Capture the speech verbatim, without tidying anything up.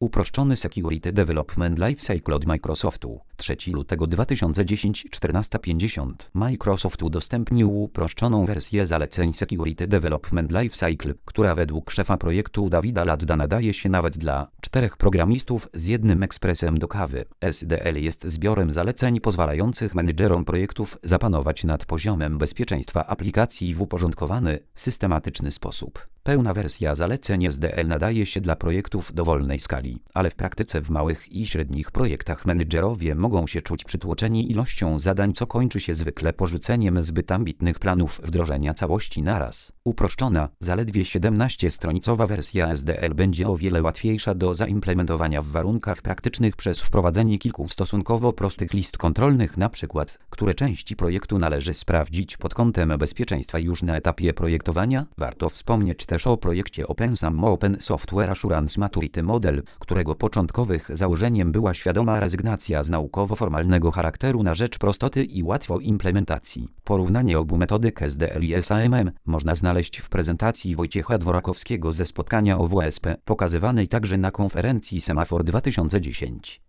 Uproszczony Security Development Lifecycle od Microsoftu. trzeciego lutego dwa tysiące dziesiątego czternaście pięćdziesiąt. Microsoft udostępnił uproszczoną wersję zaleceń Security Development Lifecycle, która według szefa projektu Davida Ladda nadaje się nawet dla czterech programistów z jednym ekspresem do kawy. S D L jest zbiorem zaleceń pozwalających menedżerom projektów zapanować nad poziomem bezpieczeństwa aplikacji w uporządkowany, systematyczny sposób. Pełna wersja zaleceń S D L nadaje się dla projektów dowolnej skali, ale w praktyce w małych i średnich projektach menedżerowie mogą się czuć przytłoczeni ilością zadań, co kończy się zwykle porzuceniem zbyt ambitnych planów wdrożenia całości naraz. Uproszczona, zaledwie siedemnastostronicowa wersja S D L będzie o wiele łatwiejsza do zaimplementowania w warunkach praktycznych przez wprowadzenie kilku stosunkowo prostych list kontrolnych, np. które części projektu należy sprawdzić pod kątem bezpieczeństwa już na etapie projektowania. Warto wspomnieć też o projekcie OpenSAM Open Software Assurance Maturity Model, którego początkowych założeniem była świadoma rezygnacja z naukowo-formalnego charakteru na rzecz prostoty i łatwo implementacji. Porównanie obu metodyk S D L i S A M M można znaleźć w prezentacji Wojciecha Dworakowskiego ze spotkania O W S P, pokazywanej także na konferencji Semafor dwa tysiące dziesięć.